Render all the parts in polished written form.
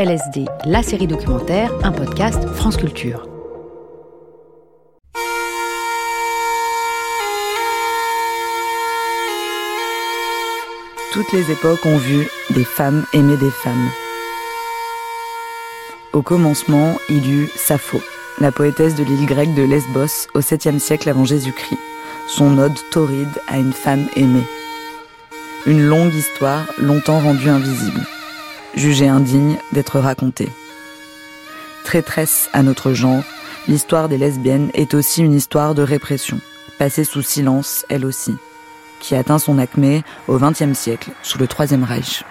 LSD, la série documentaire, un podcast France Culture. Toutes les époques ont vu des femmes aimer des femmes. Au commencement, il y eut Sappho, la poétesse de l'île grecque de Lesbos au 7e siècle avant Jésus-Christ, son ode torride à une femme aimée. Une longue histoire, longtemps rendue invisible, jugée indigne d'être racontée. Traîtresse à notre genre, l'histoire des lesbiennes est aussi une histoire de répression, passée sous silence elle aussi, qui atteint son acmé au XXe siècle, sous le Troisième Reich.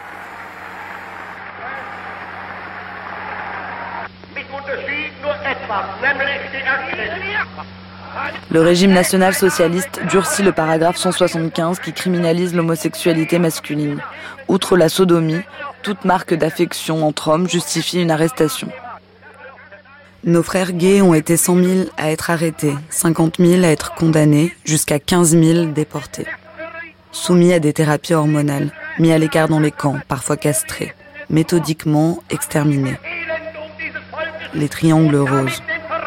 Le régime national-socialiste durcit le paragraphe 175 qui criminalise l'homosexualité masculine. Outre la sodomie, toute marque d'affection entre hommes justifie une arrestation. Nos frères gays ont été 100 000 à être arrêtés, 50 000 à être condamnés, jusqu'à 15 000 déportés. Soumis à des thérapies hormonales, mis à l'écart dans les camps, parfois castrés, méthodiquement exterminés. Les triangles roses.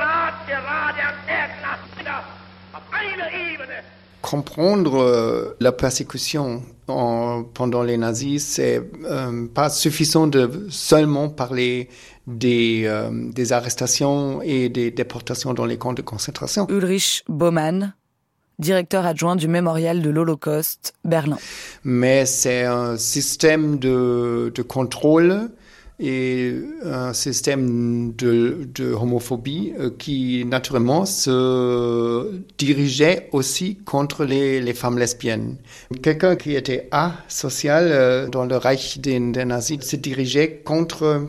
Comprendre la persécution pendant les nazis, c'est pas suffisant de seulement parler des arrestations et des déportations dans les camps de concentration. Ulrich Baumann, directeur adjoint du mémorial de l'Holocauste, Berlin. Mais c'est un système de contrôle et un système de homophobie qui naturellement se dirigeait aussi contre les femmes lesbiennes. Quelqu'un qui était asocial dans le Reich des nazis se dirigeait contre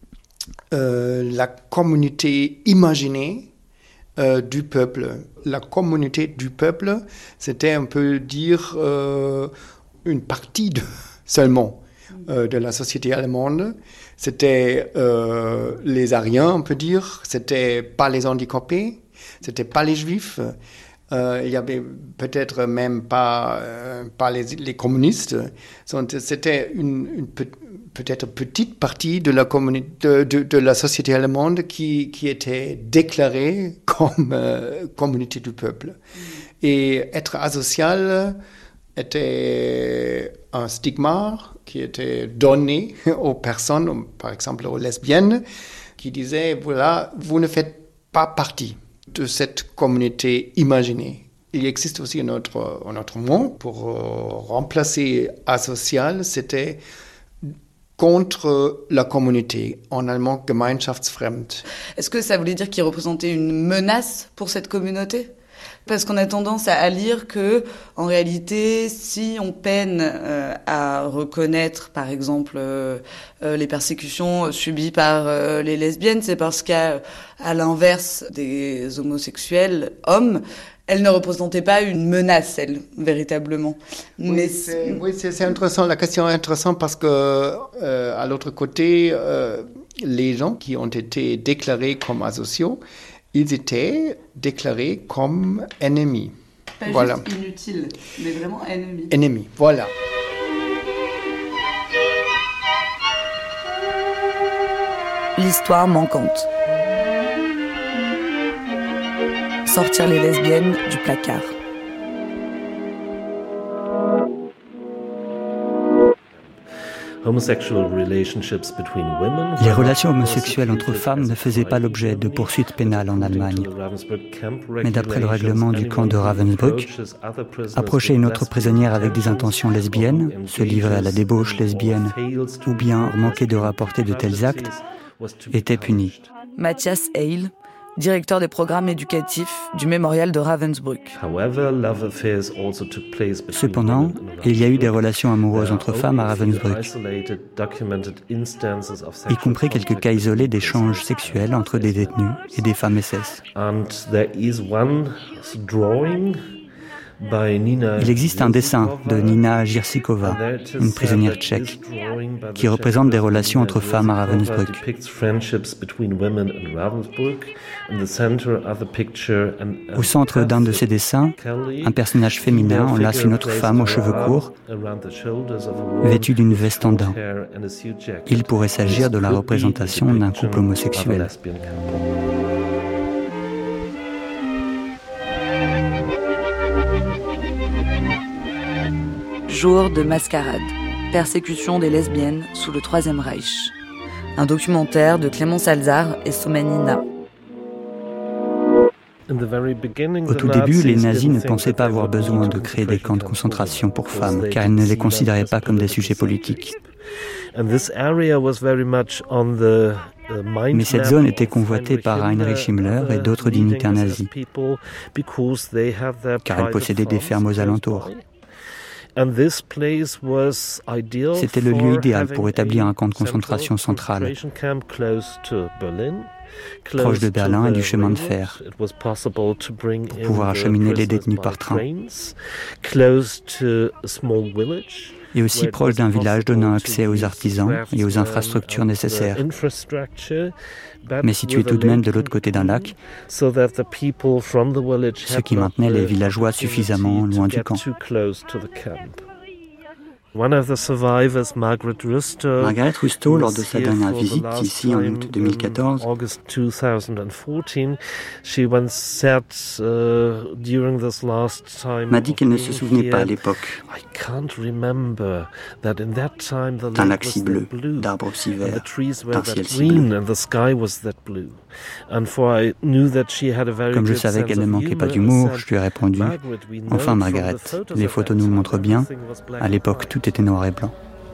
la communauté imaginée du peuple. La communauté du peuple, c'était un peu dire une partie seulement de la société allemande. C'était les Aryens, on peut dire. C'était pas les handicapés. C'était pas les Juifs. Il y avait peut-être même pas les communistes. C'était peut-être petite partie de la de la société allemande qui était déclarée comme communauté du peuple. Et être asocial était un stigma qui était donné aux personnes, par exemple aux lesbiennes, qui disaient, voilà, vous ne faites pas partie de cette communauté imaginée. Il existe aussi un autre mot pour remplacer asocial, c'était contre la communauté, en allemand gemeinschaftsfremd. Est-ce que ça voulait dire qu'il représentait une menace pour cette communauté ? Parce qu'on a tendance à lire que, en réalité, si on peine à reconnaître, par exemple, les persécutions subies par les lesbiennes, c'est parce qu'à l'inverse des homosexuels hommes, elles ne représentaient pas une menace, elles, véritablement. Oui, c'est intéressant. La question est intéressante parce que, à l'autre côté, les gens qui ont été déclarés comme asociaux, ils étaient déclarés comme ennemis. Pas voilà. Juste inutiles, mais vraiment ennemis. Ennemis, voilà. L'histoire manquante. Sortir les lesbiennes du placard. Les relations homosexuelles entre femmes ne faisaient pas l'objet de poursuites pénales en Allemagne. Mais d'après le règlement du camp de Ravensbrück, approcher une autre prisonnière avec des intentions lesbiennes, se livrer à la débauche lesbienne ou bien manquer de rapporter de tels actes, était puni. Matthias Heil, directeur des programmes éducatifs du mémorial de Ravensbrück. Cependant, il y a eu des relations amoureuses entre femmes à Ravensbrück, y compris quelques cas isolés d'échanges sexuels entre des détenus et des femmes SS. Il existe un dessin de Nina Jirsikova, une prisonnière tchèque, qui représente des relations entre femmes à Ravensbrück. Au centre d'un de ces dessins, un personnage féminin enlace une autre femme aux cheveux courts, vêtue d'une veste en dents. Il pourrait s'agir de la représentation d'un couple homosexuel. Jour de mascarade. Persécution des lesbiennes sous le Troisième Reich. Un documentaire de Clémence Alzard et Soumanina. Au tout début, les nazis ne pensaient pas avoir besoin de créer des camps de concentration pour femmes, car ils ne les considéraient pas comme des sujets politiques. Mais cette zone était convoitée par Heinrich Himmler et d'autres dignitaires nazis, car elle possédait des fermes aux alentours. C'était le lieu idéal pour établir un camp de concentration central, proche de Berlin et du chemin de fer, pour pouvoir acheminer les détenus par train. Et aussi proche d'un village donnant accès aux artisans et aux infrastructures nécessaires, mais situé tout de même de l'autre côté d'un lac, ce qui maintenait les villageois suffisamment loin du camp. Margaret Rustow, lors de sa dernière visite ici en août 2014, m'a dit qu'elle ne se souvenait pas à l'époque d'un lac si bleu, d'arbres si verts, d'un ciel si bleu. Comme je savais qu'elle ne manquait pas d'humour, je lui ai répondu « Enfin Margaret, les photos nous le montrent bien, à l'époque tout était noir et blanc. »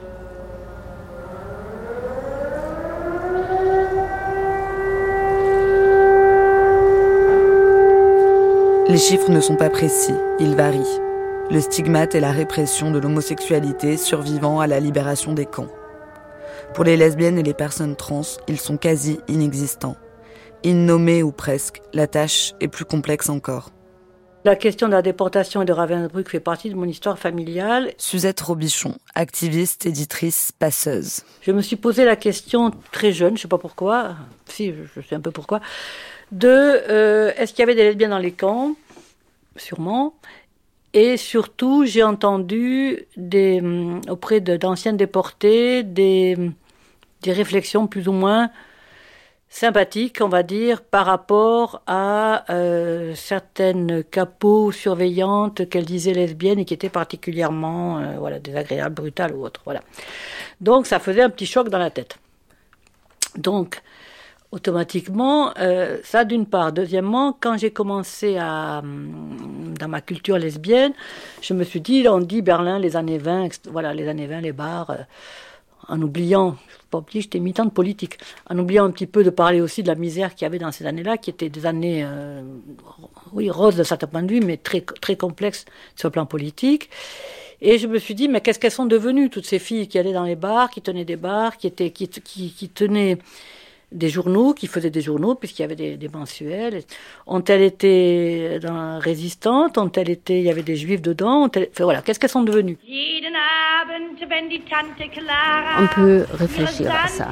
Les chiffres ne sont pas précis, ils varient. Le stigmate et la répression de l'homosexualité survivant à la libération des camps. Pour les lesbiennes et les personnes trans, ils sont quasi inexistants. Innommés ou presque, la tâche est plus complexe encore. La question de la déportation et de Ravensbrück fait partie de mon histoire familiale. Suzette Robichon, activiste, éditrice, passeuse. Je me suis posé la question très jeune, je ne sais pas pourquoi, si je sais un peu pourquoi, est-ce qu'il y avait des lesbiennes dans les camps ? Sûrement. Et surtout, j'ai entendu auprès d'anciennes déportées des réflexions plus ou moins sympathiques, on va dire, par rapport à certaines capos surveillantes qu'elles disaient lesbiennes et qui étaient particulièrement désagréables, brutales ou autres. Voilà. Donc ça faisait un petit choc dans la tête. Donc, automatiquement, ça d'une part. Deuxièmement, quand j'ai commencé dans ma culture lesbienne, je me suis dit, on dit Berlin, les années 20, les années 20, les bars, en oubliant, je ne faut pas oublier, j'étais militante politique, en oubliant un petit peu de parler aussi de la misère qu'il y avait dans ces années-là, qui étaient des années, roses de certains points de vue, mais très, très complexes sur le plan politique. Et je me suis dit, mais qu'est-ce qu'elles sont devenues, toutes ces filles qui allaient dans les bars, qui tenaient des bars, qui tenaient des journaux, qui faisaient des journaux, puisqu'il y avait des mensuels. Ont-elles été résistantes? Il y avait des juifs dedans? Qu'est-ce qu'elles sont devenues? On peut réfléchir à ça.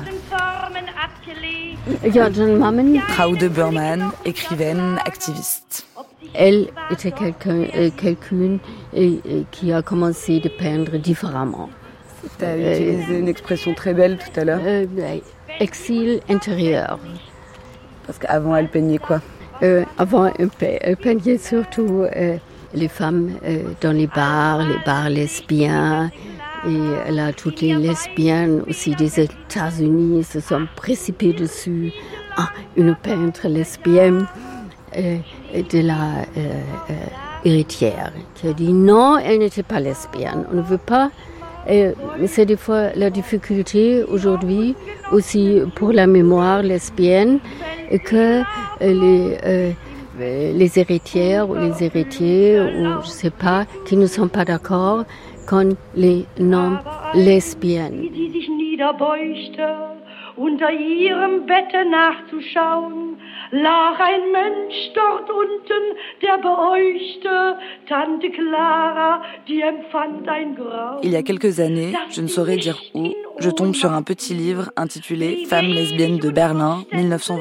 Traude Burman, écrivaine, activiste. Elle était quelqu'un qui a commencé de peindre différemment. Tu as utilisé une expression très belle tout à l'heure. Exil intérieur. Parce qu'avant, elle peignait quoi? Avant, elle peignait surtout les femmes dans les bars lesbiens. Et là, toutes les lesbiennes aussi des États-Unis se sont précipitées dessus. Une peintre lesbienne de la héritière qui a dit non, elle n'était pas lesbienne. On ne veut pas. Mais c'est des fois la difficulté aujourd'hui aussi pour la mémoire lesbienne que les héritières ou les héritiers ou je sais pas qui ne sont pas d'accord quand les noms lesbiennes. unter ihrem Bette nachzuschauen, lag ein Mensch dort unten, der beäuchte Tante Clara, die empfand ein Grauen. Il y a quelques années, je ne saurais dire où, je tombe sur un petit livre intitulé « Femmes lesbiennes de Berlin, 1928 ».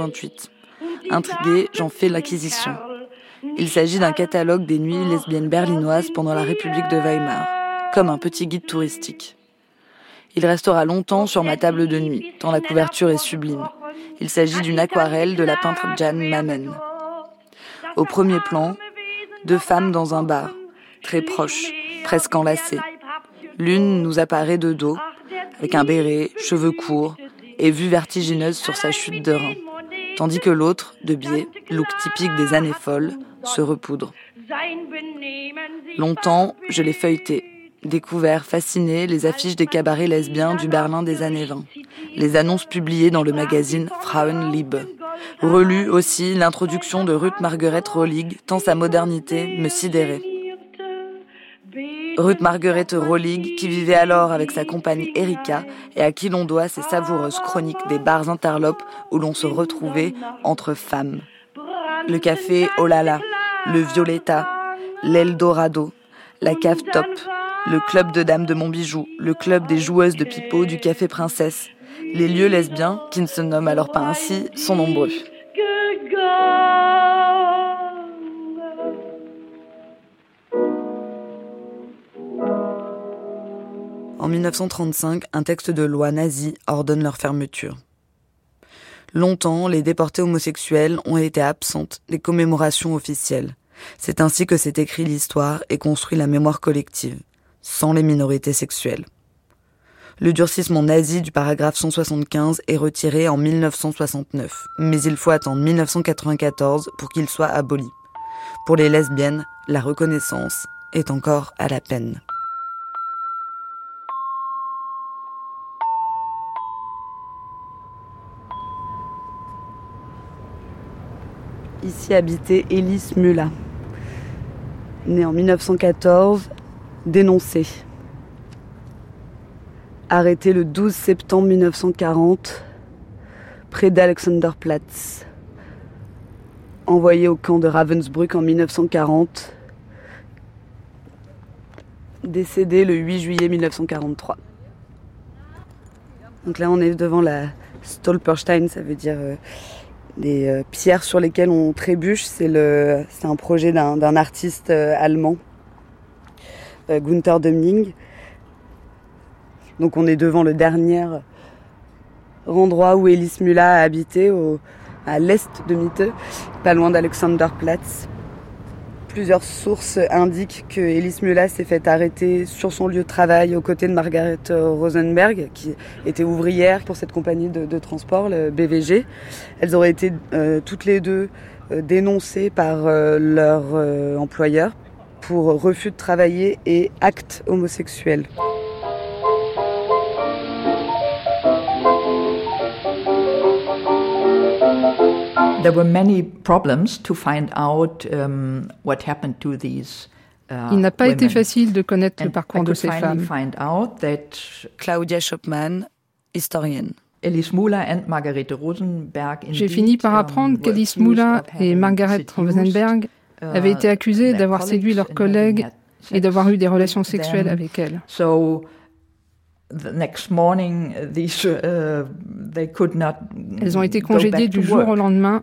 Intriguée, j'en fais l'acquisition. Il s'agit d'un catalogue des nuits lesbiennes berlinoises pendant la République de Weimar, comme un petit guide touristique. Il restera longtemps sur ma table de nuit, tant la couverture est sublime. Il s'agit d'une aquarelle de la peintre Jan Mamen. Au premier plan, 2 femmes dans un bar, très proches, presque enlacées. L'une nous apparaît de dos, avec un béret, cheveux courts et vue vertigineuse sur sa chute de rein, tandis que l'autre, de biais, look typique des années folles, se repoudre. Longtemps, je l'ai feuilleté, découvert, fasciné, les affiches des cabarets lesbiens du Berlin des années 20, les annonces publiées dans le magazine Frauenliebe. Relu aussi l'introduction de Ruth Margaret Rolig, tant sa modernité me sidérait. Ruth Margaret Rolig, qui vivait alors avec sa compagne Erika et à qui l'on doit ses savoureuses chroniques des bars interlopes où l'on se retrouvait entre femmes. Le café Oh là là, le Violetta, l'Eldorado, la cave Top, le club de dames de Montbijou, le club des joueuses de pipeau du café Princesse. Les lieux lesbiens, qui ne se nomment alors pas ainsi, sont nombreux. En 1935, un texte de loi nazi ordonne leur fermeture. Longtemps, les déportés homosexuels ont été absentes des commémorations officielles. C'est ainsi que s'est écrit l'histoire et construit la mémoire collective, sans les minorités sexuelles. Le durcissement nazi du paragraphe 175 est retiré en 1969, mais il faut attendre 1994 pour qu'il soit aboli. Pour les lesbiennes, la reconnaissance est encore à la peine. Ici habitait Elis Müller, née en 1914, dénoncée. Arrêtée le 12 septembre 1940, près d'Alexanderplatz. Envoyée au camp de Ravensbrück en 1940. Décédée le 8 juillet 1943. Donc là, on est devant la Stolperstein, ça veut dire des pierres sur lesquelles on trébuche. C'est un projet d'un artiste allemand, Gunther Dömling. Donc on est devant le dernier endroit où Elis Müller a habité, à l'est de Mitte, pas loin d'Alexanderplatz. Plusieurs sources indiquent que Elis Müller s'est fait arrêter sur son lieu de travail aux côtés de Margaret Rosenberg, qui était ouvrière pour cette compagnie de transport, le BVG. Elles auraient été toutes les deux dénoncées par leur employeur pour refus de travailler et actes homosexuels. There were many problems to find out what happened to these Il n'a pas été facile de connaître le parcours de ces femmes. Claudia Schopman, historienne. J'ai fini par apprendre qu'Elis Müller et Margaret Rosenberg avaient été accusées d'avoir séduit leurs collègues et d'avoir eu des relations sexuelles avec elles. Elles ont été congédiées du jour au lendemain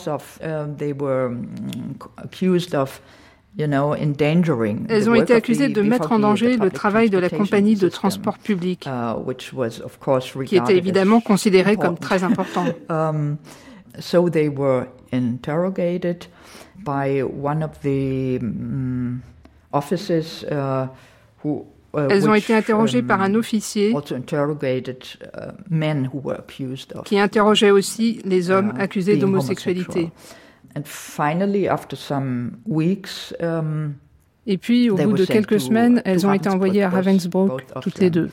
elles ont été accusées de mettre en danger le travail de la compagnie de transport public, qui était évidemment considéré comme très important. So they were interrogated by one of the officers who elles ont été interrogées par un officier qui interrogeait aussi les hommes accusés d'homosexualité. Et puis, au bout de quelques semaines, elles ont été envoyées à Ravensbrück, toutes les deux.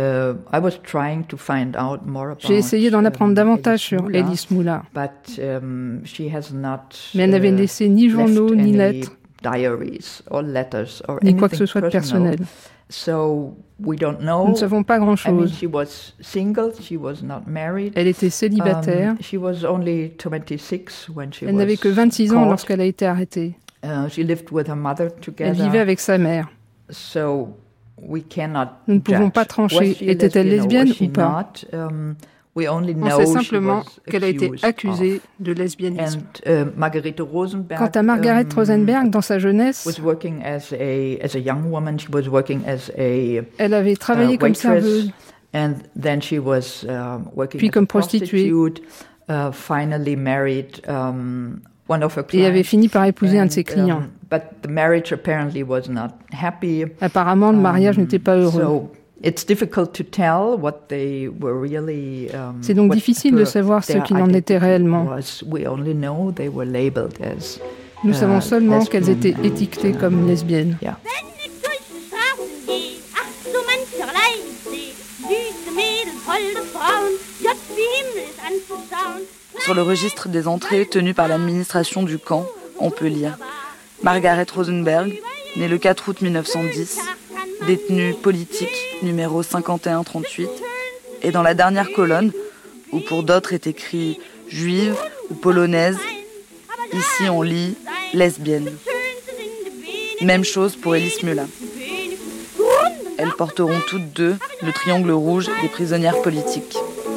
J'ai essayé d'en apprendre davantage sur Elis Müller, mais elle n'avait laissé ni journaux ni lettres ni quoi que ce soit de personnel. Nous ne savons pas grand-chose. Elle était célibataire. Elle n'avait que 26 ans lorsqu'elle a été arrêtée. Elle vivait avec sa mère. Nous ne pouvons pas trancher. Était-elle lesbienne ou pas? On sait simplement qu'elle a été accusée de lesbianisme. Quant à Margaret Rosenberg, dans sa jeunesse, elle avait travaillé comme serveuse, puis comme prostituée, et avait fini par épouser un de ses clients. Apparemment, le mariage n'était pas heureux. C'est donc difficile de savoir ce qu'il en était réellement. Nous savons seulement qu'elles étaient étiquetées comme lesbiennes. Sur le registre des entrées tenu par l'administration du camp, on peut lire Margaret Rosenberg, née le 4 août 1910, détenue politique, numéro 5138, et dans la dernière colonne, où pour d'autres est écrit « juive » ou « polonaise », ici on lit « lesbienne ». Même chose pour Ellis Mula. Elles porteront toutes deux le triangle rouge des prisonnières politiques.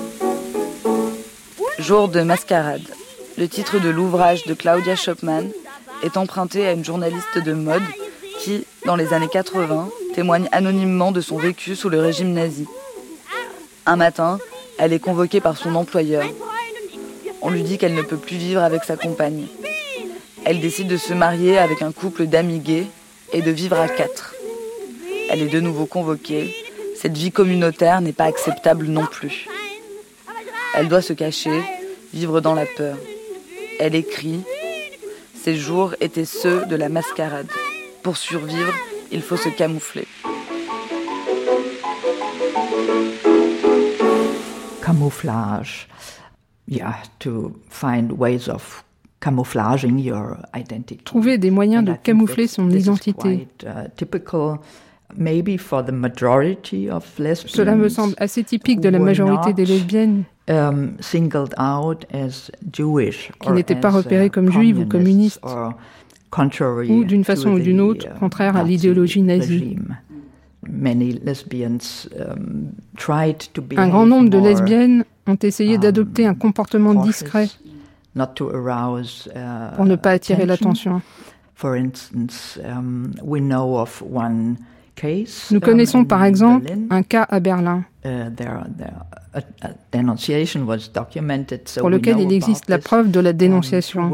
Jour de mascarade. Le titre de l'ouvrage de Claudia Schöpman est emprunté à une journaliste de mode qui, dans les années 80, témoigne anonymement de son vécu sous le régime nazi. Un matin, elle est convoquée par son employeur. On lui dit qu'elle ne peut plus vivre avec sa compagne. Elle décide de se marier avec un couple d'amis gays et de vivre à 4. Elle est de nouveau convoquée. Cette vie communautaire n'est pas acceptable non plus. Elle doit se cacher, vivre dans la peur. Elle écrit « Ces jours étaient ceux de la mascarade. Pour survivre, il faut se camoufler. » Camouflage. To find ways of camouflaging your identity. Trouver des moyens de camoufler son identité. Cela me semble assez typique de la majorité des lesbiennes qui n'étaient pas repérées comme juives ou communistes, ou d'une façon ou d'une autre, contraire à l'idéologie nazie. Un grand nombre de lesbiennes ont essayé d'adopter un comportement discret pour ne pas attirer l'attention. Nous connaissons par exemple un cas à Berlin pour lequel il existe la preuve de la dénonciation.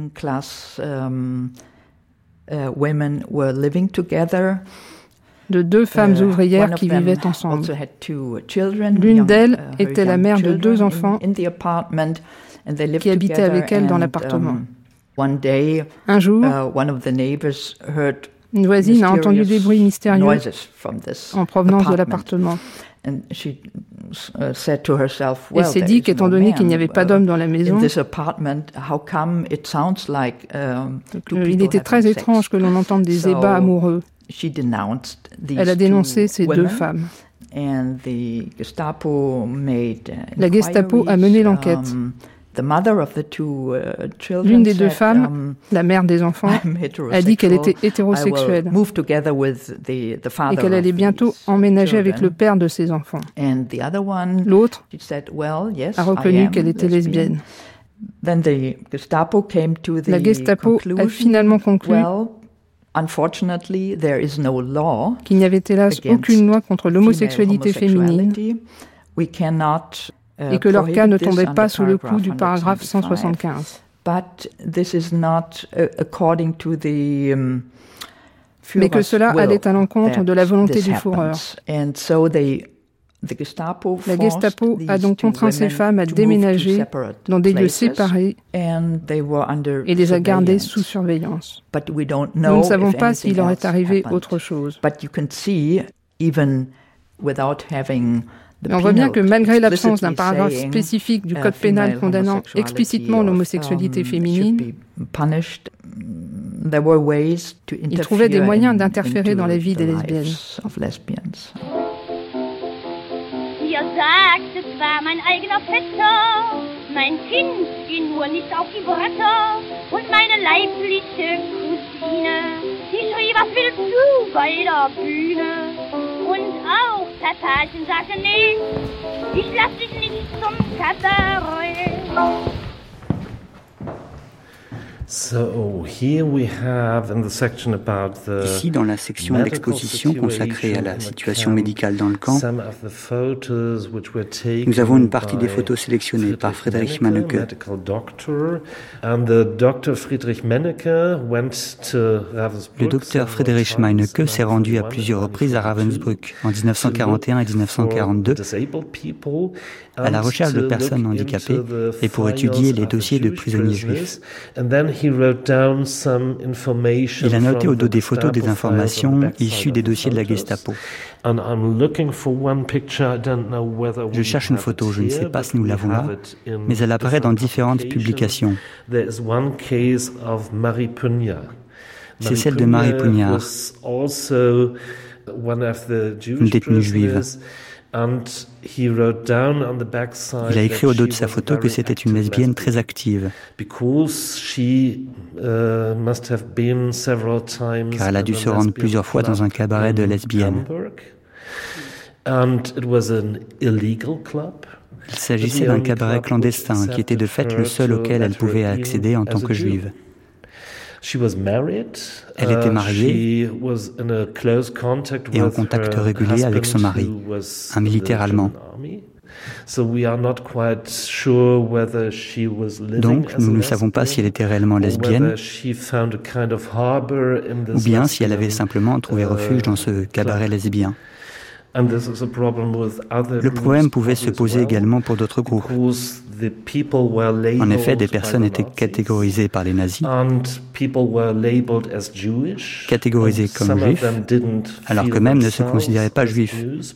De deux femmes ouvrières qui vivaient ensemble. L'une d'elles était la mère de 2 enfants qui habitaient avec elle dans l'appartement. Un jour, une voisine a entendu des bruits mystérieux en provenance de l'appartement. Elle s'est dit qu'étant donné qu'il n'y avait pas d'homme dans la maison, il était très étrange que l'on entende des ébats amoureux. Elle a dénoncé ces 2 femmes. La Gestapo a mené l'enquête. L'une des 2 femmes, la mère des enfants, a dit qu'elle était hétérosexuelle et qu'elle allait bientôt emménager avec le père de ses enfants. L'autre a reconnu qu'elle était lesbienne. La Gestapo a finalement conclu qu'il n'y avait hélas aucune loi contre l'homosexualité féminine et que leur cas ne tombait pas sous le coup du paragraphe 175. Mais que cela allait à l'encontre de la volonté du Fourreur. La Gestapo a donc contraint ces femmes à déménager dans des lieux séparés et les a gardées sous surveillance. Nous ne savons pas s'il leur est arrivé autre chose. Mais on voit bien que malgré l'absence d'un paragraphe spécifique du Code pénal condamnant explicitement l'homosexualité féminine, Il trouvait des moyens d'interférer dans la vie des lesbiennes. Ihr sagt, es war mein eigener Vetter, mein Kind ging nur nicht auf die Bretter und meine leibliche Cousine, die schrie, was willst du bei der Bühne? Und auch Tatarchen sagte, nee, ich lass dich nicht zum Kabarett. Ici, dans la section d'exposition consacrée à la situation médicale dans le camp, nous avons une partie des photos sélectionnées par Friedrich Menneke. Le docteur Friedrich Menneke s'est rendu à plusieurs reprises à Ravensbrück en 1941 et 1942 à la recherche de personnes handicapées et pour étudier les dossiers de prisonniers juifs. Il a noté au dos des photos des informations issues des dossiers de la Gestapo. Je cherche une photo, je ne sais pas si nous l'avons là, mais elle apparaît dans différentes publications. C'est celle de Marie Pugnard, une détenue juive. Il a écrit au dos de sa photo que c'était une lesbienne très active, car elle a dû se rendre plusieurs fois dans un cabaret de lesbiennes. Il s'agissait d'un cabaret clandestin qui était de fait le seul auquel elle pouvait accéder en tant que juive. Elle était mariée et en contact régulier avec son mari, un militaire allemand. Donc, nous ne savons pas si elle était réellement lesbienne ou bien si elle avait simplement trouvé refuge dans ce cabaret lesbien. Le problème pouvait se poser également pour d'autres groupes. En effet, des personnes étaient catégorisées par les nazis, catégorisées comme juifs, alors qu'eux-mêmes ne se considéraient pas juifs.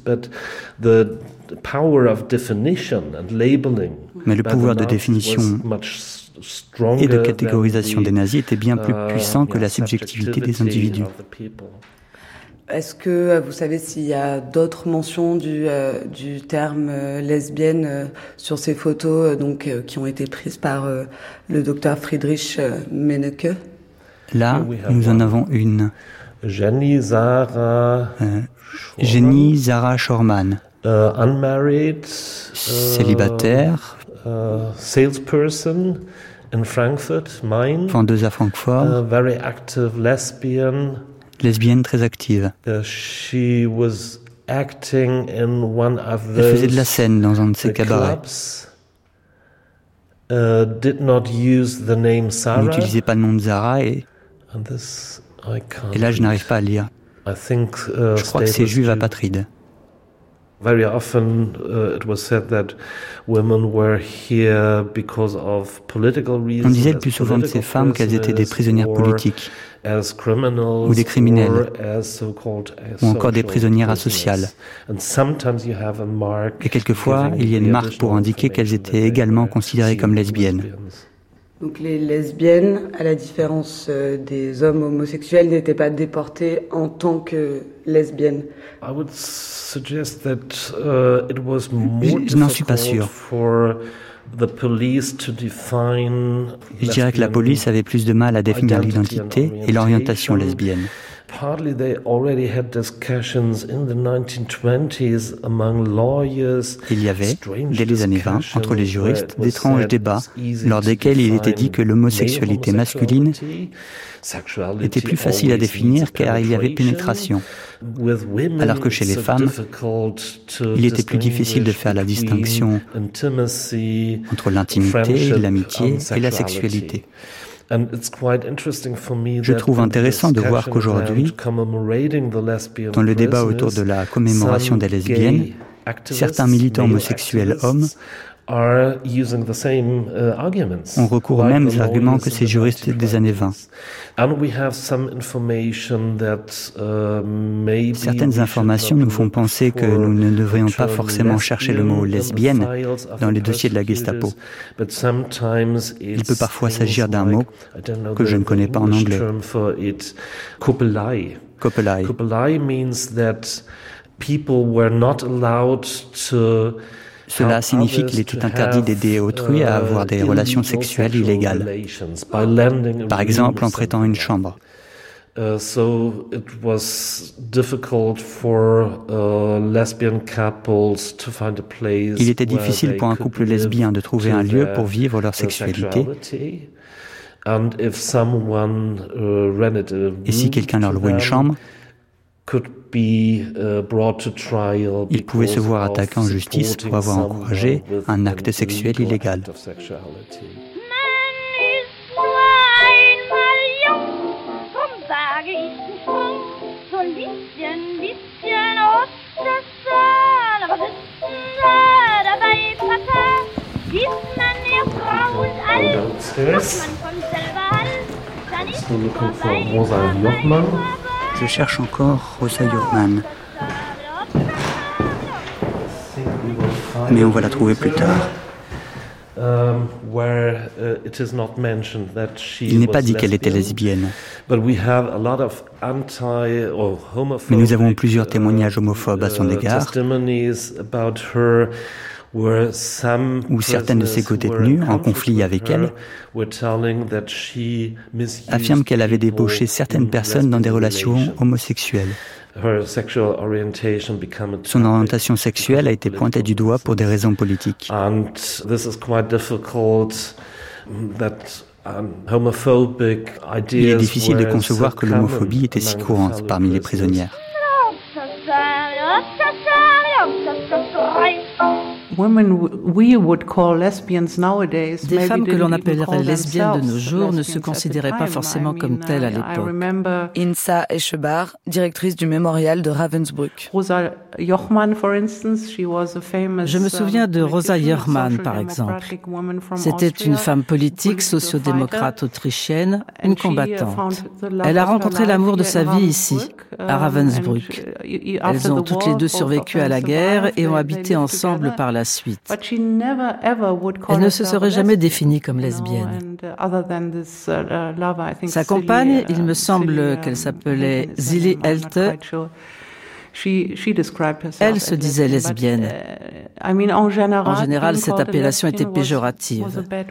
Mais le pouvoir de définition et de catégorisation des nazis était bien plus puissant que la subjectivité des individus. Est-ce que vous savez s'il y a d'autres mentions du terme lesbienne sur ces photos qui ont été prises par le docteur Friedrich Menneke? Là, nous en avons une. Jenny Zara Schorman. Unmarried. Célibataire. Salesperson in Frankfurt, Main. Vendeuse à Francfort. Very active lesbian. Lesbienne très active. Elle faisait de la scène dans un de ses cabarets. N'utilisait pas le nom de Zara et là je n'arrive pas à lire. Je crois que c'est juive apatride. Very often it was said that women were here because of political reasons. On disait le plus souvent de ces femmes qu'elles étaient des prisonnières politiques ou des criminels ou encore des prisonnières asociales. Et quelquefois, il y a une marque pour indiquer qu'elles étaient également considérées comme lesbiennes. Donc les lesbiennes, à la différence des hommes homosexuels, n'étaient pas déportées en tant que lesbiennes. Je n'en suis pas sûr. Je dirais que la police avait plus de mal à définir l'identité et l'orientation lesbienne. Il y avait, dès les années 20, entre les juristes, d'étranges débats lors desquels il était dit que l'homosexualité masculine était plus facile à définir car il y avait pénétration, alors que chez les femmes, il était plus difficile de faire la distinction entre l'intimité, l'amitié et la sexualité. Je trouve intéressant de voir qu'aujourd'hui, dans le débat autour de la commémoration des lesbiennes, certains militants homosexuels hommes On recourt aux mêmes arguments que ces juristes des années 20. Certaines informations nous font penser que nous ne devrions pas forcément chercher le mot lesbienne dans les dossiers de la Gestapo. Il peut parfois s'agir d'un mot que je ne connais pas en anglais. Kopelei. Kopelei means that people were not allowed to. Cela signifie qu'il est interdit d'aider autrui à avoir des relations sexuelles illégales, par exemple en prêtant une chambre. Il était difficile pour un couple lesbien de trouver un lieu pour vivre leur sexualité. Et si quelqu'un leur louait une chambre, ils pouvaient se voir attaqués en justice pour avoir encouragé un acte sexuel illégal. Je cherche encore Rosa Jurman. Mais on va la trouver plus tard. Il n'est pas dit qu'elle était lesbienne. Mais nous avons plusieurs témoignages homophobes à son égard, où certaines de ses codétenues, en conflit avec elle, affirment qu'elle avait débauché certaines personnes dans des relations homosexuelles. Son orientation sexuelle a été pointée du doigt pour des raisons politiques. Il est difficile de concevoir que l'homophobie était si courante parmi les prisonnières. Des femmes que l'on appellerait lesbiennes de nos jours ne se considéraient pas forcément comme telles à l'époque. Insa Eschebar, directrice du mémorial de Ravensbrück. Je me souviens de Rosa Jurman, par exemple. C'était une femme politique, sociodémocrate autrichienne, une combattante. Elle a rencontré l'amour de sa vie ici, à Ravensbrück. Elles ont toutes les deux survécu à la guerre et ont habité ensemble par la suite. Elle ne se serait jamais définie comme lesbienne. Sa compagne, il me semble qu'elle s'appelait Zilli Elte, elle se disait lesbienne. En général, cette appellation était péjorative.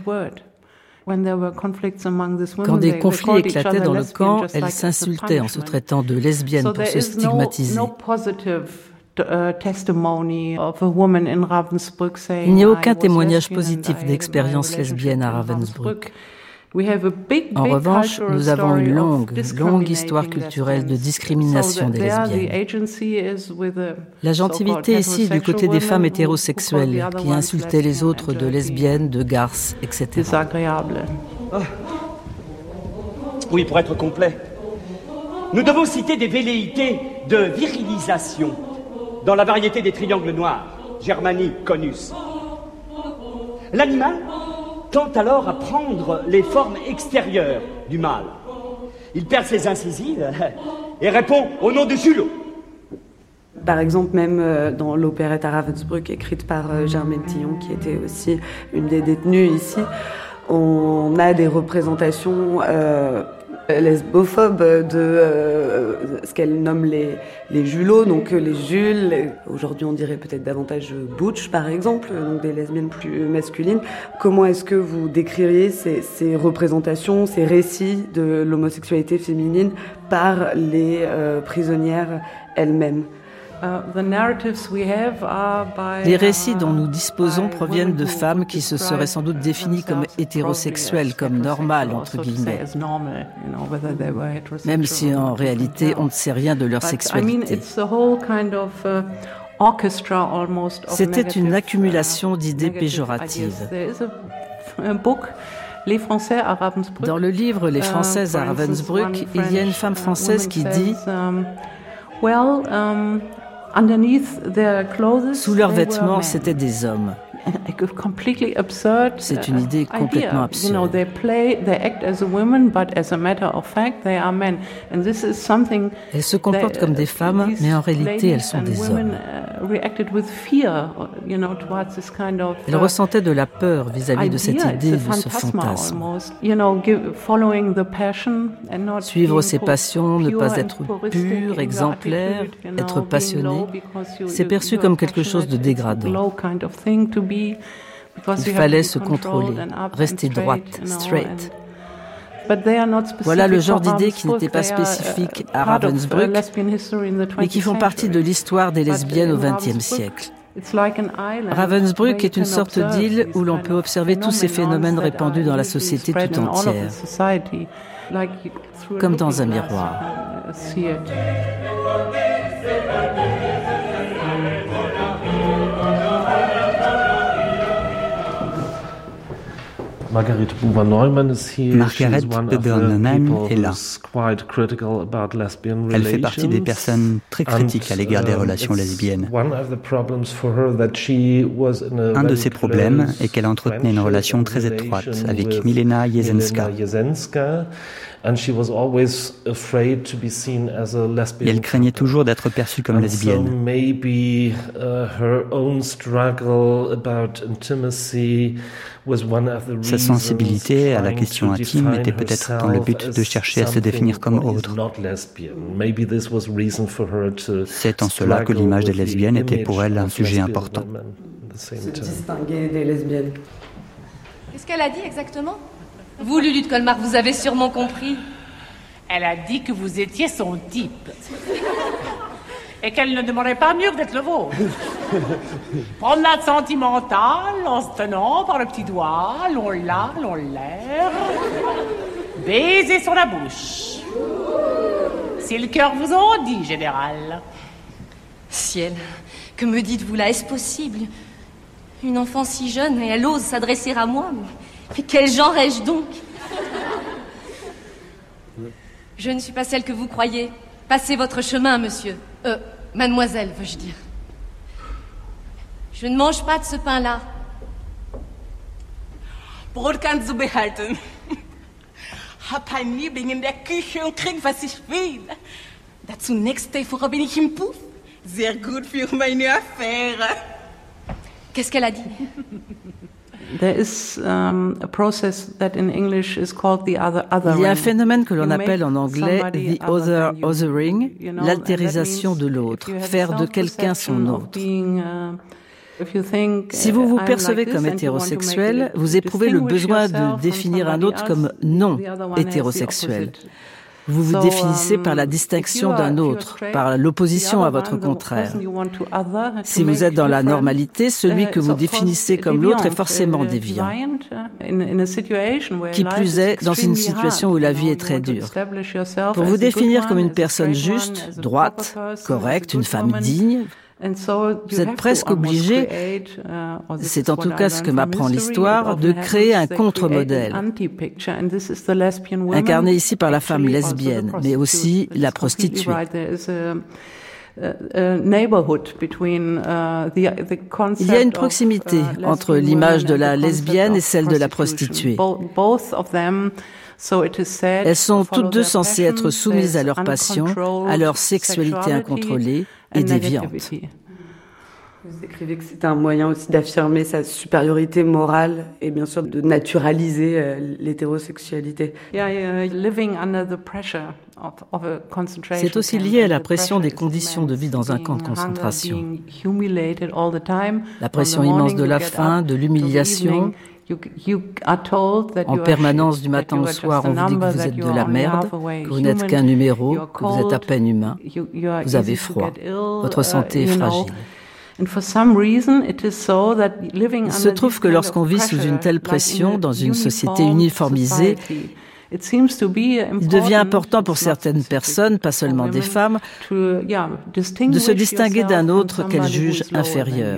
Quand des conflits éclataient dans le camp, elle s'insultait en se traitant de lesbienne pour se stigmatiser. Il n'y a aucun témoignage positif d'expérience lesbienne à Ravensbrück. En revanche, nous avons une longue histoire culturelle de discrimination des lesbiennes. L'agentivité ici du côté des femmes hétérosexuelles qui insultaient les autres de lesbiennes, de garces, etc. Désagréable. Oh. Oui, pour être complet, nous devons citer des velléités de virilisation dans la variété des triangles noirs, Germanie, Conus. L'animal tend alors à prendre les formes extérieures du mâle. Il perd ses incisives et répond au nom de Julot. Par exemple, même dans l'opérette à Ravensbrück, écrite par Germaine Tillon, qui était aussi une des détenues ici, on a des représentations lesbophobes de ce qu'elle nomme les Julots, donc les Jules. Aujourd'hui, on dirait peut-être davantage butch, par exemple, donc des lesbiennes plus masculines. Comment est-ce que vous décririez ces représentations, ces récits de l'homosexualité féminine par les prisonnières elles-mêmes ? Les récits dont nous disposons proviennent de femmes qui se seraient sans doute définies comme hétérosexuelles, comme normales, entre guillemets. Même si en réalité on ne sait rien de leur sexualité. C'était une accumulation d'idées péjoratives. Dans le livre Les Françaises à Ravensbrück, il y a une femme française qui dit sous leurs vêtements, c'étaient des hommes. C'est une idée complètement absurde. Elles se comportent comme des femmes, mais en réalité, elles sont des hommes. Elles ressentaient de la peur vis-à-vis de cette idée, de ce fantasme. Suivre ses passions, ne pas être pur, exemplaire, être passionné, c'est perçu comme quelque chose de dégradant. Il fallait se contrôler, rester droite, straight. Voilà le genre d'idées qui n'étaient pas spécifiques à Ravensbrück, mais qui font partie de l'histoire des lesbiennes au XXe siècle. Ravensbrück est une sorte d'île où l'on peut observer tous ces phénomènes répandus dans la société tout entière, comme dans un miroir. Margaret Buber-Neumann est là. Elle fait partie des personnes très critiques à l'égard des relations lesbiennes. Un de ses problèmes est qu'elle entretenait une relation très étroite avec Milena Jesenska. Et elle craignait toujours d'être perçue comme lesbienne. Sa sensibilité à la question intime était peut-être dans le but de chercher à se définir comme autre. C'est en cela que l'image des lesbiennes était pour elle un sujet important. Se distinguer des lesbiennes. Qu'est-ce qu'elle a dit exactement ? Vous, Lulu de Colmar, vous avez sûrement compris. Elle a dit que vous étiez son type. Et qu'elle ne demandait pas mieux que d'être le vôtre. Promenade sentimentale, en se tenant par le petit doigt, l'on l'a, l'on l'air. Baiser sur la bouche. Si le cœur vous en dit, général. Ciel, que me dites-vous là? Est-ce possible? Une enfant si jeune et elle ose s'adresser à moi. Mais quel genre ai-je donc? Je ne suis pas celle que vous croyez. Passez votre chemin, monsieur. Mademoiselle, veux-je dire. Je ne mange pas de ce pain-là. Brot kannst du behalten. Hab ein Liebling in der Küche und krieg, was ich will. Dazu nächste Woche bin ich im Puff. Sehr gut für meine Affäre. Qu'est-ce qu'elle a dit? Il y a un phénomène que l'on appelle en anglais the othering, l'altérisation de l'autre, faire de quelqu'un son autre. Si vous vous percevez comme hétérosexuel, vous éprouvez le besoin de définir un autre comme non hétérosexuel. Vous vous définissez par la distinction d'un autre, par l'opposition à votre contraire. Si vous êtes dans la normalité, celui que vous définissez comme l'autre est forcément déviant. Qui plus est, dans une situation où la vie est très dure. Pour vous définir comme une personne juste, droite, correcte, une femme digne, vous êtes presque obligé, c'est en tout cas ce que m'apprend l'histoire, de créer un contre-modèle, incarné ici par la femme lesbienne, mais aussi la prostituée. Il y a une proximité entre l'image de la lesbienne et celle de la prostituée. Elles sont toutes deux censées être soumises à leur passion, à leur sexualité incontrôlée et déviante. Vous écrivez que c'est un moyen aussi d'affirmer sa supériorité morale et bien sûr de naturaliser l'hétérosexualité. C'est aussi lié à la pression des conditions de vie dans un camp de concentration. La pression immense de la faim, de l'humiliation. En permanence, du matin au soir, on vous dit que vous êtes de la merde, que vous n'êtes qu'un numéro, que vous êtes à peine humain. Vous avez froid. Votre santé est fragile. Il se trouve que lorsqu'on vit sous une telle pression dans une société uniformisée, il devient important pour certaines personnes, pas seulement des femmes, de se distinguer d'un autre qu'elles jugent inférieur.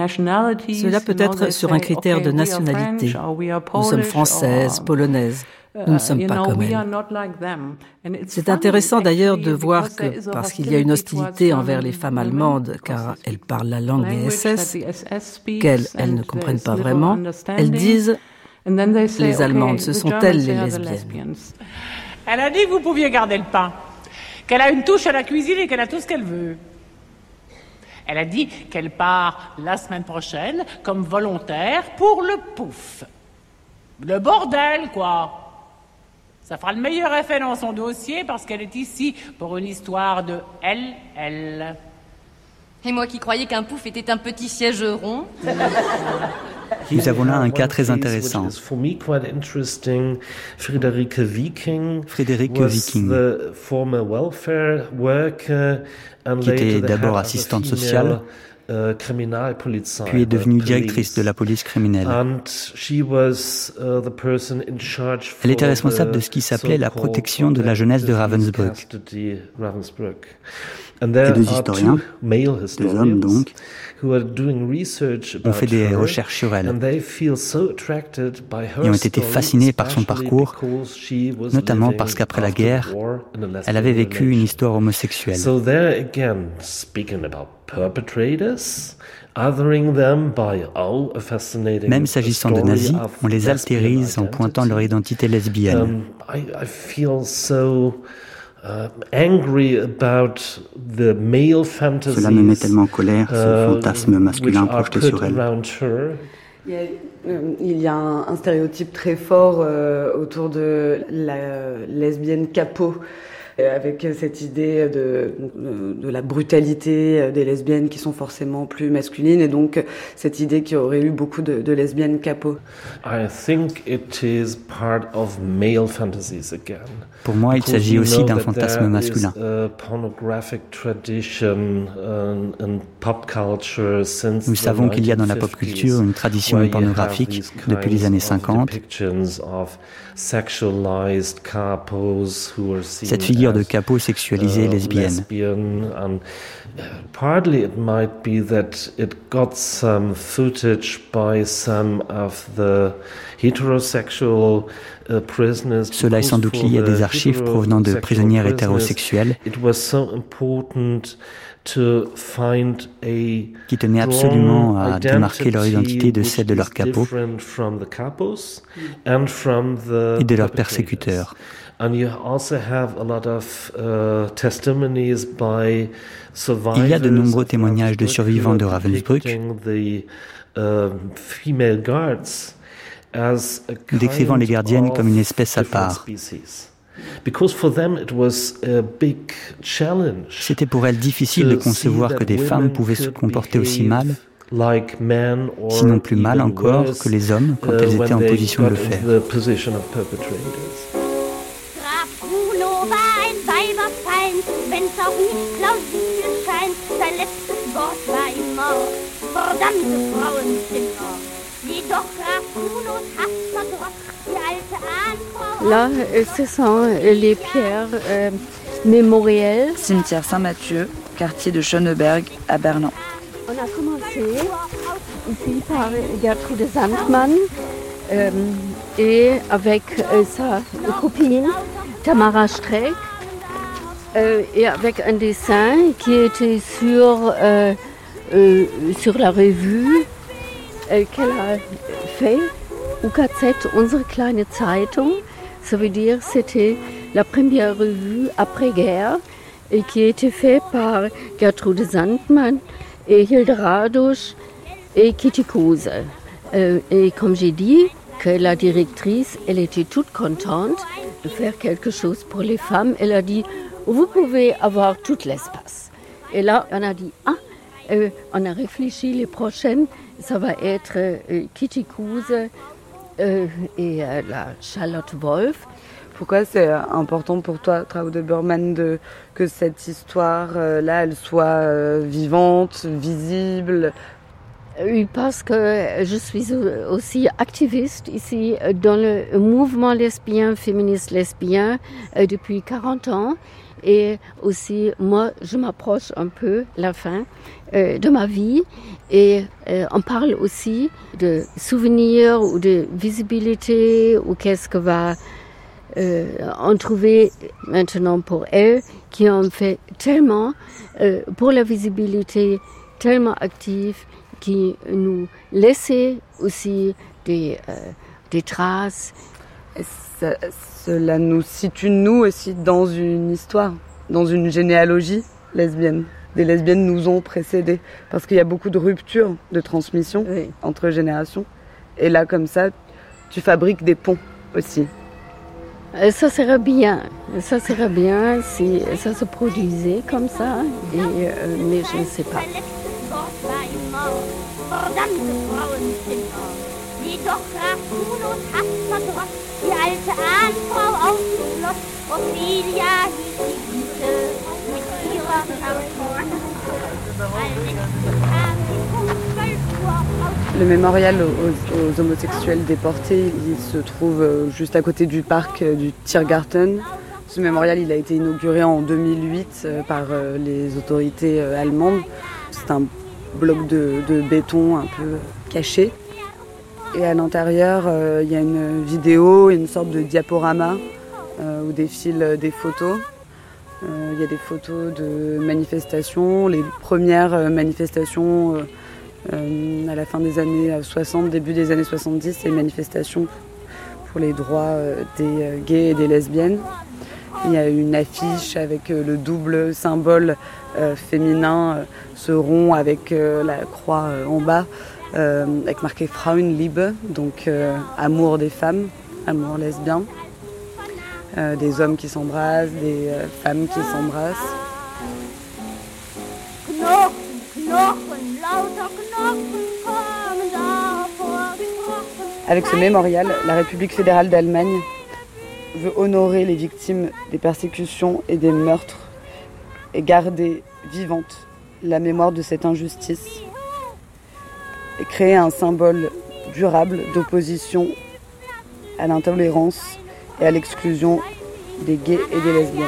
Cela peut être sur un critère de nationalité. Nous sommes françaises, polonaises. Nous ne sommes pas comme elles. C'est intéressant d'ailleurs de voir que, parce qu'il y a une hostilité envers les femmes allemandes, car elles parlent la langue des SS, qu'elles ne comprennent pas vraiment, elles disent « les Allemandes, ce sont elles les lesbiennes ». Elle a dit que vous pouviez garder le pain, qu'elle a une touche à la cuisine et qu'elle a tout ce qu'elle veut. Elle a dit qu'elle part la semaine prochaine comme volontaire pour le pouf. Le bordel, quoi. Ça fera le meilleur effet dans son dossier parce qu'elle est ici pour une histoire de elle. Et moi qui croyais qu'un pouf était un petit siège rond. Nous avons là un cas très intéressant. Friederike Viking, qui était d'abord assistante sociale, puis est devenue directrice de la police criminelle. Elle était responsable de ce qui s'appelait la protection de la jeunesse de Ravensbrück. Et deux historiens, des hommes donc, ont fait des recherches sur elle et ont été fascinés par son parcours, notamment parce qu'après la guerre, elle avait vécu une histoire homosexuelle. Même s'agissant de nazis, on les altérise en pointant leur identité lesbienne. Cela me met tellement en colère, ce fantasme masculin projeté sur elle. Il y a un stéréotype très fort autour de la lesbienne capot, avec cette idée de la brutalité des lesbiennes qui sont forcément plus masculines, et donc cette idée qu'il y aurait eu beaucoup de lesbiennes capot. Pour moi, il s'agit aussi d'un fantasme masculin. Nous savons qu'il y a dans la pop culture une tradition pornographique depuis les années 50. Cette figure de capot sexualisée lesbienne. Partly it might be that it got some footage by some of the heterosexual prisoners. Cela est sans doute lié à des archives provenant de prisonnières hétérosexuelles qui tenaient absolument à démarquer leur identité de celle de leurs capots et de leurs persécuteurs. Il y a de nombreux témoignages de survivants de Ravensbrück décrivant les gardiennes comme une espèce à part. C'était pour elles difficile de concevoir que des femmes pouvaient se comporter aussi mal, sinon plus mal encore que les hommes quand elles étaient en position de le faire. Wenn's auch nicht plausibel scheint, sein letztes Wort war immer verdammte Frauenzimmer. Die doch Graf Kunos Hass verdross, die alte Ahnfrau... Là, ce sont les pierres mémorielles. Cimetière Saint-Mathieu, quartier de Schöneberg, à Berlin. On a commencé ici par Gertrude Sandmann et avec sa copine Tamara Streeck. Et avec un dessin qui était sur la revue qu'elle a fait, UKZ, unsere kleine Zeitung. Ça veut dire c'était la première revue après-guerre et qui a été faite par Gertrude Sandmann et Hilde Radusch et Kitty Kruse. Et comme j'ai dit, que la directrice, elle était toute contente de faire quelque chose pour les femmes. Elle a dit, vous pouvez avoir tout l'espace. Et là, on a dit, on a réfléchi, les prochaines, ça va être Kitty Kruse et la Charlotte Wolf. Pourquoi c'est important pour toi, Traudl Burman, que cette histoire-là, elle soit vivante, visible? Oui, parce que je suis aussi activiste ici dans le mouvement lesbien, féministe lesbien depuis 40 ans. Et aussi, moi, je m'approche un peu la fin de ma vie. Et on parle aussi de souvenirs ou de visibilité ou qu'est-ce que va ont trouvé maintenant pour elles qui ont fait tellement pour la visibilité, tellement actifs, qui nous laissaient aussi des traces. Cela nous situe, nous aussi, dans une histoire, dans une généalogie lesbienne. Des lesbiennes nous ont précédées, parce qu'il y a beaucoup de ruptures de transmission entre générations. Et là, comme ça, tu fabriques des ponts aussi. Ça serait bien si ça se produisait comme ça, mais je ne sais pas. Le mémorial aux homosexuels déportés, il se trouve juste à côté du parc du Tiergarten. Ce mémorial, il a été inauguré en 2008 par les autorités allemandes. C'est un bloc de béton un peu caché. Et à l'intérieur, il y a une vidéo, une sorte de diaporama où défilent des photos. Il y a des photos de manifestations, les premières manifestations à la fin des années 60, début des années 70, c'est une manifestation pour les droits des gays et des lesbiennes. Il y a une affiche avec le double symbole féminin, ce rond avec la croix en bas, avec marqué Frauenliebe, donc amour des femmes, amour lesbien. Des hommes qui s'embrassent, des femmes qui s'embrassent. Avec ce mémorial, la République fédérale d'Allemagne veut honorer les victimes des persécutions et des meurtres et garder vivante la mémoire de cette injustice et créer un symbole durable d'opposition à l'intolérance et à l'exclusion des gays et des lesbiennes.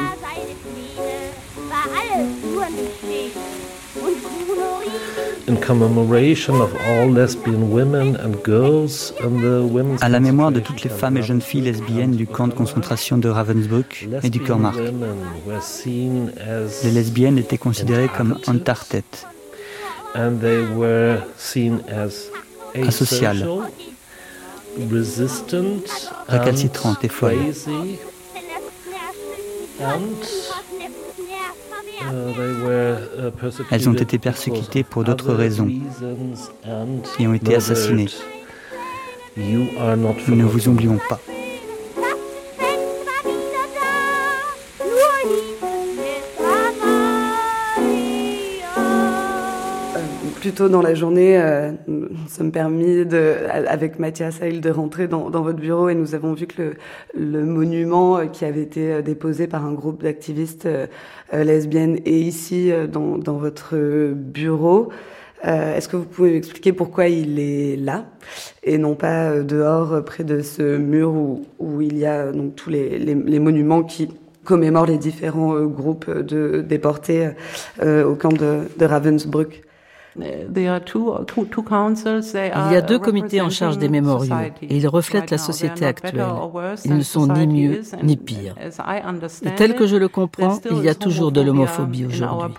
À la mémoire de toutes les femmes et jeunes filles lesbiennes du camp de concentration de Ravensbrück et du Kurmark. Les lesbiennes étaient considérées comme entartet, asociales, récalcitrantes et folles. Elles ont été persécutées pour d'autres raisons et ont été assassinées. Nous ne vous oublions pas. Plus tôt dans la journée, nous sommes permis, avec Mathias Heil, de rentrer dans votre bureau et nous avons vu que le monument qui avait été déposé par un groupe d'activistes lesbiennes est ici dans votre bureau. Est-ce que vous pouvez m'expliquer pourquoi il est là et non pas dehors près de ce mur où il y a donc tous les monuments qui commémorent les différents groupes de déportés au camp de Ravensbrück? Il y a 2 comités en charge des mémoriaux et ils reflètent la société actuelle. Ils ne sont ni mieux ni pires. Et tel que je le comprends, il y a toujours de l'homophobie aujourd'hui.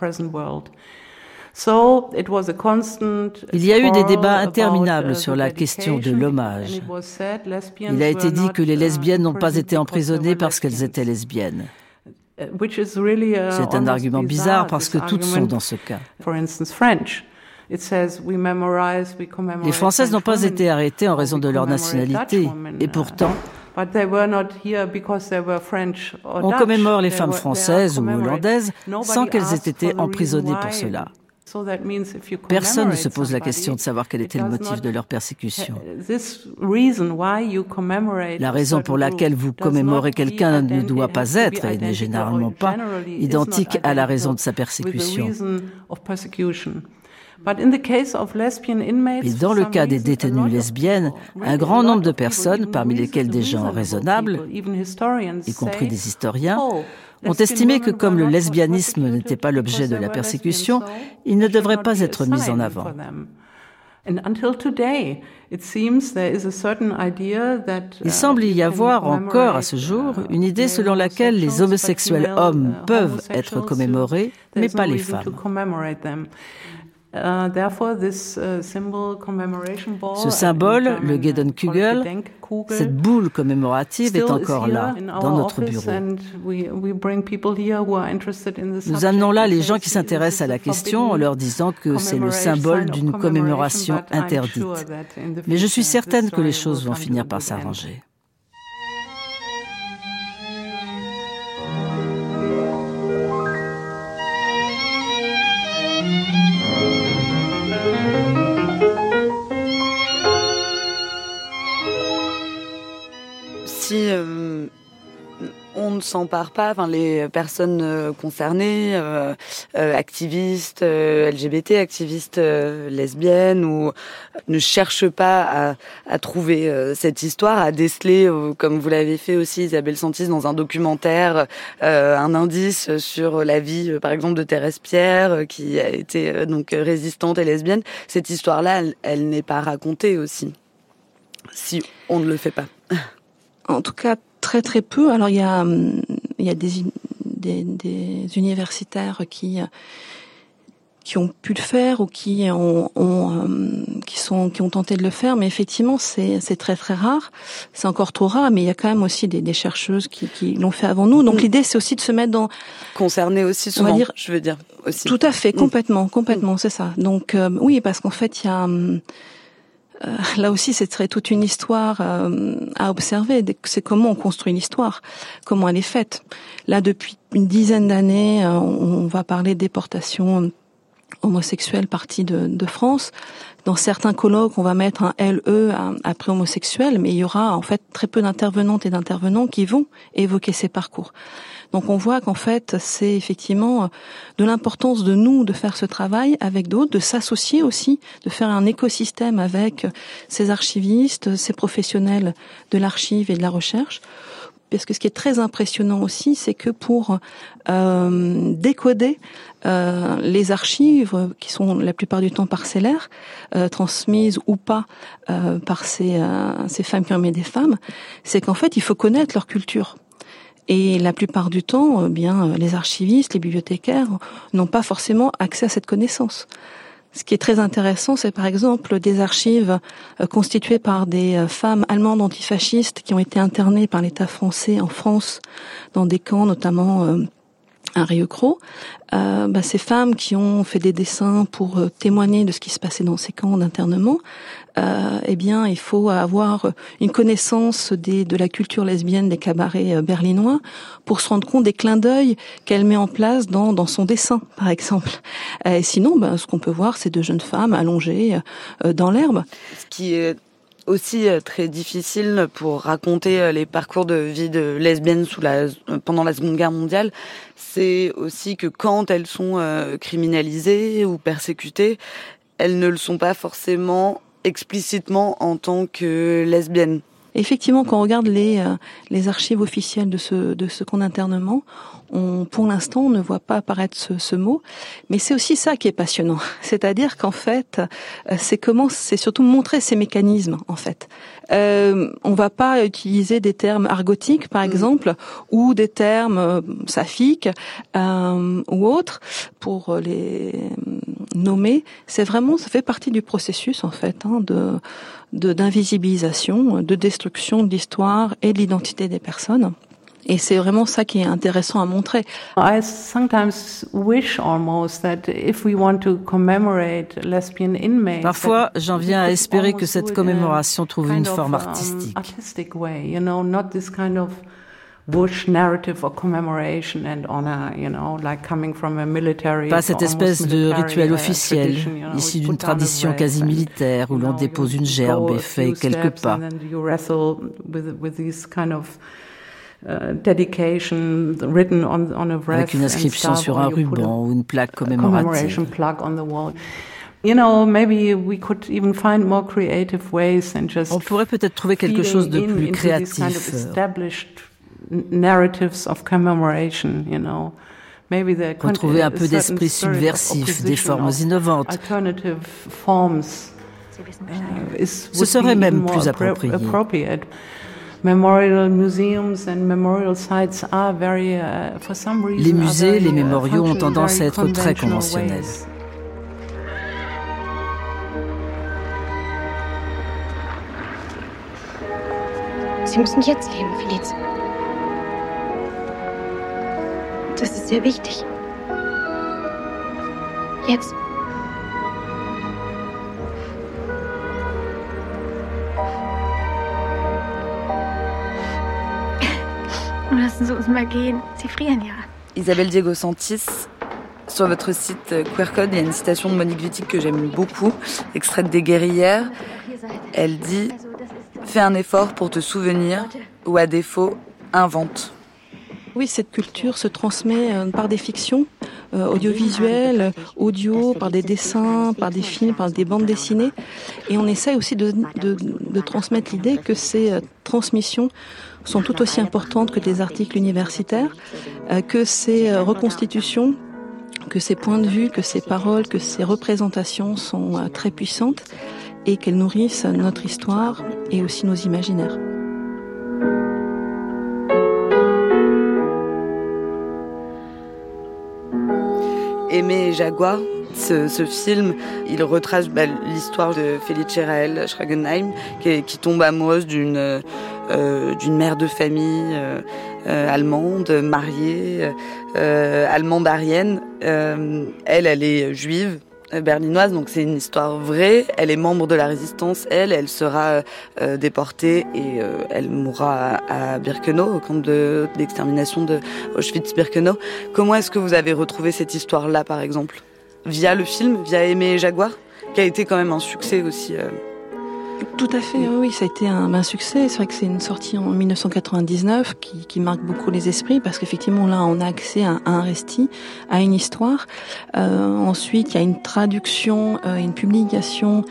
Il y a eu des débats interminables sur la question de l'hommage. Il a été dit que les lesbiennes n'ont pas été emprisonnées parce qu'elles étaient lesbiennes. C'est un argument bizarre parce que toutes sont dans ce cas. Les Françaises n'ont pas été arrêtées en raison de leur nationalité, et pourtant, on commémore les femmes françaises ou hollandaises sans qu'elles aient été emprisonnées pour cela. Personne ne se pose la question de savoir quel était le motif de leur persécution. La raison pour laquelle vous commémorez quelqu'un ne doit pas être, et n'est généralement pas, identique à la raison de sa persécution. Et dans le cas des détenues lesbiennes, un grand nombre de personnes, parmi lesquelles des gens raisonnables, y compris des historiens, ont estimé que comme le lesbianisme n'était pas l'objet de la persécution, il ne devrait pas être mis en avant. Il semble y avoir encore à ce jour une idée selon laquelle les homosexuels hommes peuvent être commémorés, mais pas les femmes. Ce symbole, le Gedenkkugel, cette boule commémorative est encore là, dans notre bureau. Nous amenons là les gens qui s'intéressent à la question en leur disant que c'est le symbole d'une commémoration interdite. Mais je suis certaine que les choses vont finir par s'arranger. Si on ne s'empare pas, les personnes concernées, activistes LGBT, activistes lesbiennes, ou ne cherchent pas à trouver cette histoire, à déceler, comme vous l'avez fait aussi Isabelle Santis dans un documentaire, un indice sur la vie, par exemple, de Thérèse Pierre, qui a été donc résistante et lesbienne. Cette histoire-là, elle n'est pas racontée aussi, si on ne le fait pas. En tout cas, très très peu. Alors il y a des universitaires qui ont pu le faire ou qui ont tenté de le faire, mais effectivement c'est très très rare. C'est encore trop rare, mais il y a quand même aussi des chercheuses qui l'ont fait avant nous. Donc l'idée c'est aussi de se mettre dans concerner aussi souvent. Je veux dire aussi. Tout à fait, complètement, c'est ça. Donc oui, parce qu'en fait il y a là aussi, c'est toute une histoire à observer. C'est comment on construit l'histoire, comment elle est faite. Là, depuis une dizaine d'années, on va parler de déportation homosexuelle partie de France. Dans certains colloques, on va mettre un LE après homosexuel, mais il y aura en fait très peu d'intervenantes et d'intervenants qui vont évoquer ces parcours. Donc on voit qu'en fait, c'est effectivement de l'importance de nous de faire ce travail avec d'autres, de s'associer aussi, de faire un écosystème avec ces archivistes, ces professionnels de l'archive et de la recherche. Parce que ce qui est très impressionnant aussi, c'est que pour décoder les archives, qui sont la plupart du temps parcellaires, transmises ou pas par ces femmes qui ont aimé des femmes, c'est qu'en fait, il faut connaître leur culture. Et la plupart du temps, les archivistes, les bibliothécaires n'ont pas forcément accès à cette connaissance. Ce qui est très intéressant, c'est par exemple des archives constituées par des femmes allemandes antifascistes qui ont été internées par l'État français en France dans des camps, notamment à Rieucros. Ces femmes qui ont fait des dessins pour témoigner de ce qui se passait dans ces camps d'internement, il faut avoir une connaissance de la culture lesbienne des cabarets berlinois pour se rendre compte des clins d'œil qu'elle met en place dans son dessin, par exemple. Et sinon, ce qu'on peut voir, c'est de jeunes femmes allongées dans l'herbe. Ce qui est aussi très difficile pour raconter les parcours de vie de lesbiennes pendant la Seconde Guerre mondiale, c'est aussi que quand elles sont criminalisées ou persécutées, elles ne le sont pas forcément explicitement en tant que lesbiennes. Effectivement, quand on regarde les archives officielles de ce camp d'internement, pour l'instant, on ne voit pas apparaître ce mot, mais c'est aussi ça qui est passionnant. C'est-à-dire qu'en fait, c'est surtout montrer ces mécanismes, en fait. On va pas utiliser des termes argotiques, par exemple, ou des termes saphiques ou autres pour les nommer. Ça fait partie du processus, en fait, d'invisibilisation, de destruction de l'histoire et de l'identité des personnes. Et c'est vraiment ça qui est intéressant à montrer. I sometimes wish almost that if we want to commemorate lesbian inmates. Parfois, j'en viens à espérer que cette commémoration trouve une forme artistique. Artistic way, not this kind of Bush narrative or commemoration and honor, like coming from a military. Pas cette espèce de rituel officiel, issu d'une tradition quasi militaire, où l'on dépose une gerbe et fait quelques pas. Dedication written on a wreath, avec une inscription sur un ruban ou une plaque commémorative. Maybe we could even find more creative ways and just. On pourrait peut-être trouver quelque chose de plus créatif. Established narratives of commemoration, Maybe there retrouver un peu d'esprit subversif, des formes innovantes. Alternative forms Ce serait même plus approprié. Les musées, les mémoriaux ont tendance à être très conventionnels. Sie müssen jetzt leben, Feliz. Das ist sehr wichtig. Jetzt. Lassen Sie uns mal gehen. Sie frieren ja. Isabelle Diego Santis, sur votre site Queer Code, il y a une citation de Monique Wittig que j'aime beaucoup, extraite des Guerrières. Elle dit « Fais un effort pour te souvenir, ou à défaut, invente ». Oui, cette culture se transmet par des fictions audiovisuelles, audio, par des dessins, par des films, par des bandes dessinées. Et on essaie aussi de transmettre l'idée que ces transmissions sont tout aussi importantes que des articles universitaires, que ces reconstitutions, que ces points de vue, que ces paroles, que ces représentations sont très puissantes et qu'elles nourrissent notre histoire et aussi nos imaginaires. Aimé et Jaguar, ce film, il retrace l'histoire de Felice Raël Schragenheim qui tombe amoureuse d'une mère de famille allemande, mariée, allemande-arienne. Elle est juive, berlinoise, donc c'est une histoire vraie. Elle est membre de la résistance. Elle sera déportée et elle mourra à Birkenau, au camp d'extermination de Auschwitz-Birkenau. Comment est-ce que vous avez retrouvé cette histoire-là, par exemple ? Via le film, via Aimé et Jaguar, qui a été quand même un succès aussi. Tout à fait, oui, ça a été un succès. C'est vrai que c'est une sortie en 1999 qui marque beaucoup les esprits parce qu'effectivement là on a accès à un récit, à une histoire. Ensuite il y a une traduction, une publication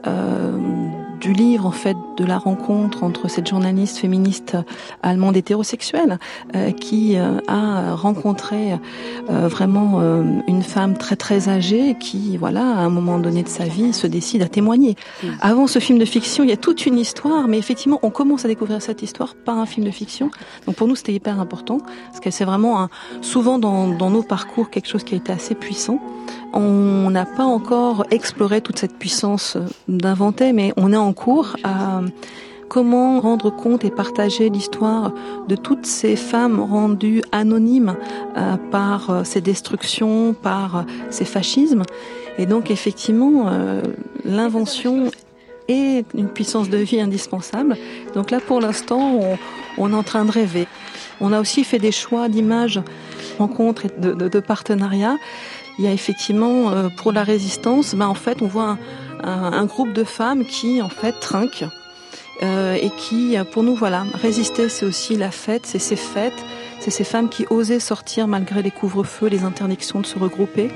du livre en fait de la rencontre entre cette journaliste féministe allemande hétérosexuelle qui a rencontré vraiment une femme très très âgée qui voilà à un moment donné de sa vie se décide à témoigner. Avant ce film de fiction, il y a toute une histoire, mais effectivement on commence à découvrir cette histoire par un film de fiction. Donc pour nous c'était hyper important parce que c'est vraiment souvent dans nos parcours quelque chose qui a été assez puissant. On n'a pas encore exploré toute cette puissance d'inventer, mais on est en cours à comment rendre compte et partager l'histoire de toutes ces femmes rendues anonymes par ces destructions, par ces fascismes. Et donc effectivement, l'invention est une puissance de vie indispensable. Donc là, pour l'instant, on est en train de rêver. On a aussi fait des choix d'images, rencontres et de partenariats. Il y a effectivement, pour la résistance, en fait, on voit un groupe de femmes qui, en fait, trinquent et qui, pour nous, voilà, résister, c'est aussi la fête, c'est ces fêtes, c'est ces femmes qui osaient sortir malgré les couvre-feux, les interdictions de se regrouper.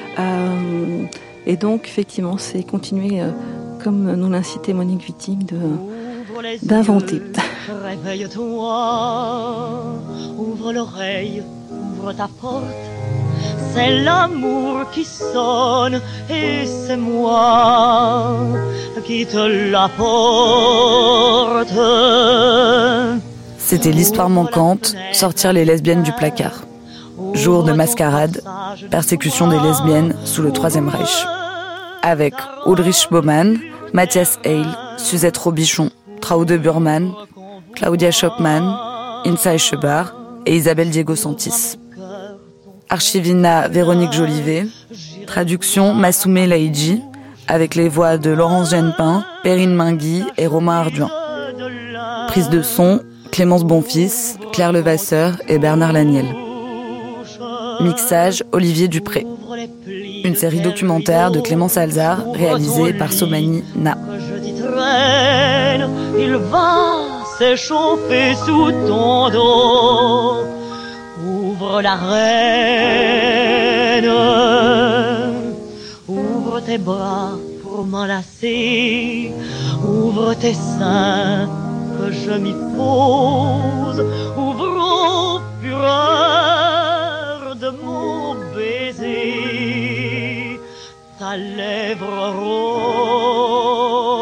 Et donc, effectivement, c'est continuer, comme nous l'incitait Monique Wittig, d'inventer. Réveille-toi, ouvre l'oreille, ouvre ta porte. C'est l'amour qui sonne et c'est moi qui te l'apporte. C'était l'histoire manquante, sortir les lesbiennes du placard. Jour de mascarade, persécution des lesbiennes sous le Troisième Reich. Avec Ulrich Baumann, Matthias Heil, Suzette Robichon, Traude Burman, Claudia Schoppmann, Insai Schebar et Isabelle Diego Santis. Archivina Véronique Jolivet, traduction Massoumé Laïdji, avec les voix de Laurence Genepin, Perrine Mingui et Romain Arduin. Prise de son, Clémence Bonfils, Claire Levasseur et Bernard Laniel. Mixage, Olivier Dupré. Une série documentaire de Clémence Alzard, réalisée par Somani Na. Il va s'échauffer sous ton dos. Ouvre la reine, ouvre tes bras pour m'enlacer, ouvre tes seins que je m'y pose, ouvre aux fureurs de mon baiser, ta lèvre rose.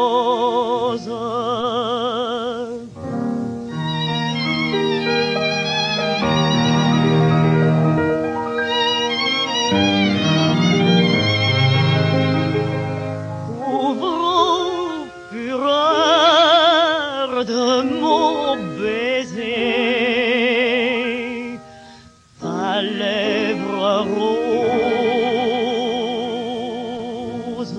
mon baiser, ta lèvre rose.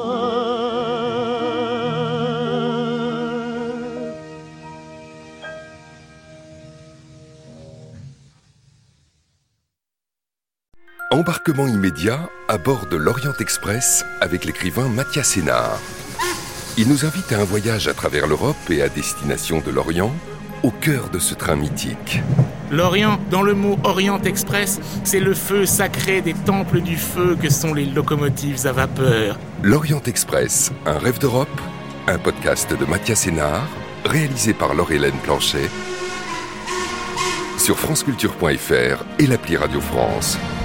Embarquement immédiat à bord de l'Orient Express avec l'écrivain Mathias Sénard. Il nous invite à un voyage à travers l'Europe et à destination de l'Orient, au cœur de ce train mythique. L'Orient, dans le mot Orient Express, c'est le feu sacré des temples du feu que sont les locomotives à vapeur. L'Orient Express, un rêve d'Europe, un podcast de Mathias Sénard, réalisé par Laure-Hélène Planchet, sur franceculture.fr et l'appli Radio France.